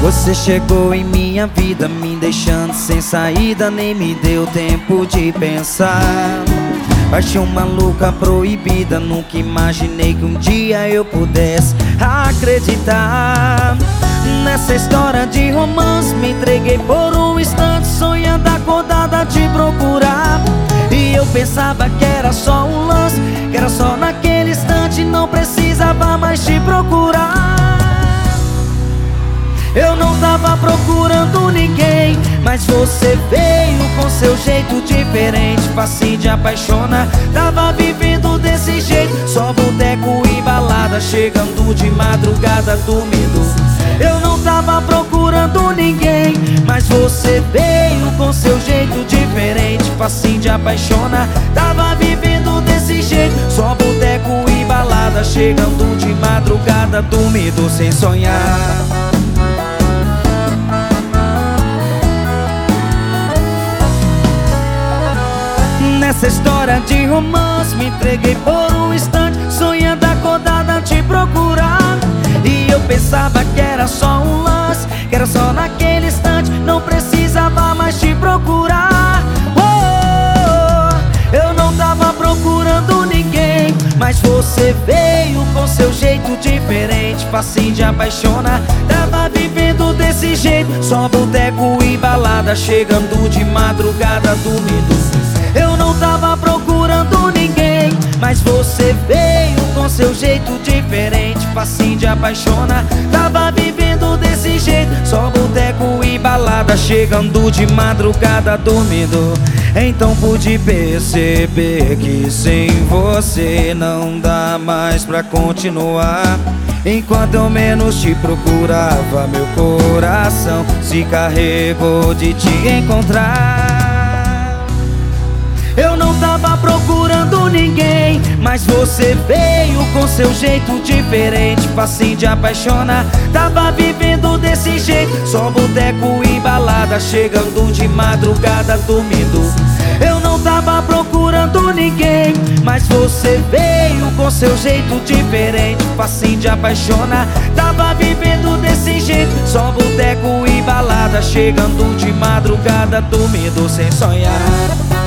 Você chegou em minha vida, me deixando sem saída, nem me deu tempo de pensar. Paixão maluca, proibida, nunca imaginei que um dia eu pudesse acreditar. Nessa história de romance me entreguei por um instante, sonhando acordada a te procurar. E eu pensava que era só um lance, que era só naquele instante, não precisava mais te procurar. Eu não tava procurando ninguém, mas você veio com seu jeito diferente, facinho de apaixonar. Tava vivendo desse jeito, só boteco e balada, chegando de madrugada, dormindo. Eu não tava procurando ninguém, mas você veio com seu jeito diferente, facinho de apaixonar. Tava vivendo desse jeito, só boteco e balada, chegando de madrugada, dormindo sem sonhar. Nessa história de romance me entreguei por um instante, sonhando acordada a te procurar. E eu pensava que era só um lance, que era só naquele instante, não precisava mais te procurar. Eu não tava procurando ninguém, mas você veio com seu jeito diferente, facinho de apaixonar. Tava vivendo desse jeito, só boteco e balada, chegando de madrugada, dormindo. Eu não tava procurando ninguém, mas você veio com seu jeito diferente, facinho de apaixonar. Tava vivendo desse jeito, só boteco e balada, chegando de madrugada, dormindo. Então pude perceber que sem você não dá mais pra continuar. Enquanto eu menos te procurava, meu coração se carregou de te encontrar. Eu não tava procurando ninguém, mas você veio com seu jeito diferente, facinho de apaixonar. Tava vivendo desse jeito, só boteco e balada, chegando de madrugada, dormindo. Eu não tava procurando ninguém, mas você veio com seu jeito diferente, facinho de apaixonar. Tava vivendo desse jeito, só boteco e balada, chegando de madrugada, dormindo sem sonhar.